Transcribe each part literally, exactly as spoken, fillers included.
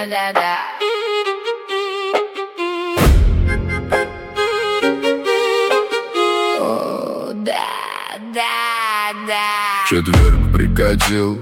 да-да-да. О, да-да-да. Четверг прикатил.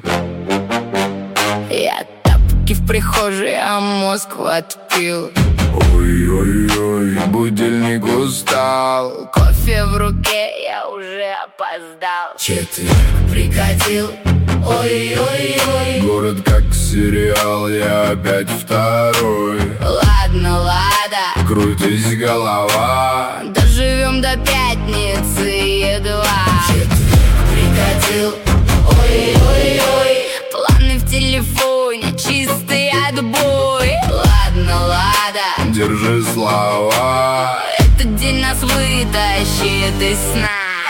Я тапки в прихожей, а мозг отпил. Ой-ой-ой, будильник устал. Кофе в руке, я уже опоздал. Четверг Прикатил. Ой-ой-ой. Город как сериал, я опять второй. Ладно, ладно, Крутись, голова. доживем до пятницы едва. Четверг Прикатил. Ой-ой-ой. Планы в телефоне, чистый отбой. Ладно, ладно, держи слова. этот день нас вытащит из сна.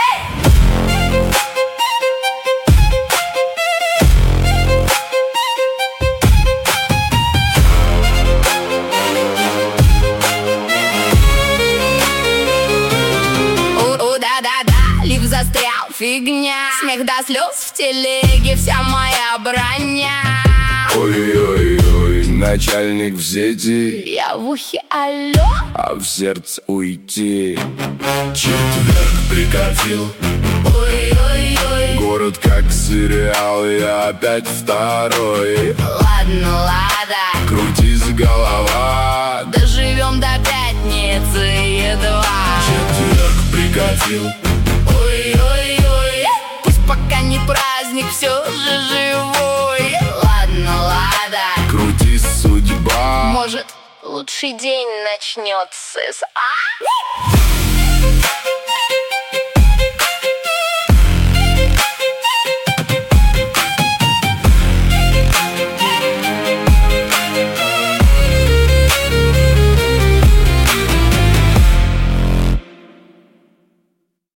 Лифт застрял, фигня. Смех до слез в телеге, вся моя броня. Ой-ой-ой, начальник в сети, Я в ухе, алло. а в сердце уйти. Четверг прикатил. Ой-ой-ой. Город как сериал, я опять второй. Ладно, ладно, Крутись, голова. доживем до пятницы едва. Четверг прикатил. Ой-ой-ой. Пусть пока не праздник, все же живой. Ладно, ладно, Крутись, судьба. может, лучший день начнется с а?